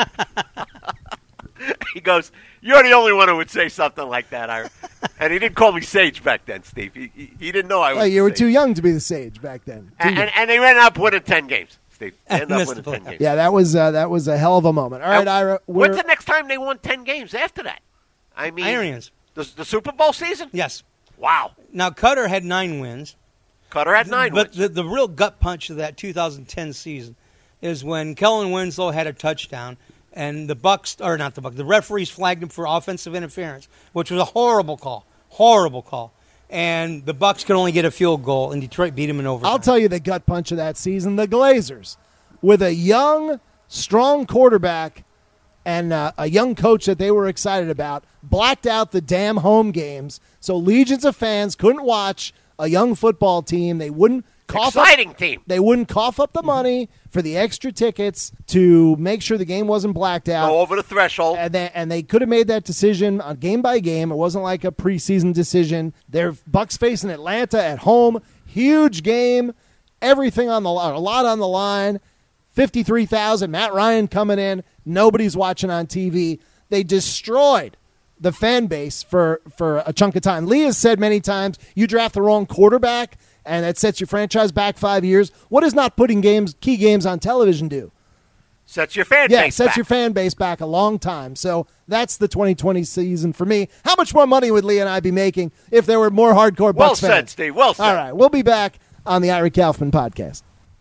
He goes, you're the only one who would say something like that, Ira. And he didn't call me Sage back then, Steve. He, he, he didn't know I was Well, you were Sage. too young to be the Sage back then. And, and, and they ended up winning ten games, Steve. They ended up Missed winning the ten playoffs. games. Yeah, that was uh, that was a hell of a moment. All right, And Ira. We're, When's the next time they won ten games after that? I mean, Irons. the, the Super Bowl season? Yes. Wow. Now, Cutter had nine wins. Cutter had nine But wins. the, the real gut punch of that two thousand ten season is when Kellen Winslow had a touchdown, and the Bucks, or not the Bucks, the referees flagged him for offensive interference, which was a horrible call, horrible call. And the Bucks could only get a field goal, and Detroit beat him in overtime. I'll tell you the gut punch of that season. The Glazers, with a young, strong quarterback and uh, a young coach that they were excited about, blacked out the damn home games, so legions of fans couldn't watch a young football team. They wouldn't cough Exciting up, team. They wouldn't cough up the money for the extra tickets to make sure the game wasn't blacked out. Go over the threshold. And they, and they could have made that decision on game by game. It wasn't like a preseason decision. They're Bucks facing Atlanta at home. Huge game. Everything on the line. A lot on the line. fifty-three thousand. Matt Ryan coming in. Nobody's watching on T V. They destroyed the fan base for, for a chunk of time. Lee has said many times, you draft the wrong quarterback, and that sets your franchise back five years. What does not putting games, key games on television do? Sets your fan Yeah, base sets back. your fan base back a long time. So that's the twenty twenty season for me. How much more money would Lee and I be making if there were more hardcore Well Bucks said, fans? Steve. Well said. All right, we'll be back on the Ira Kaufman podcast.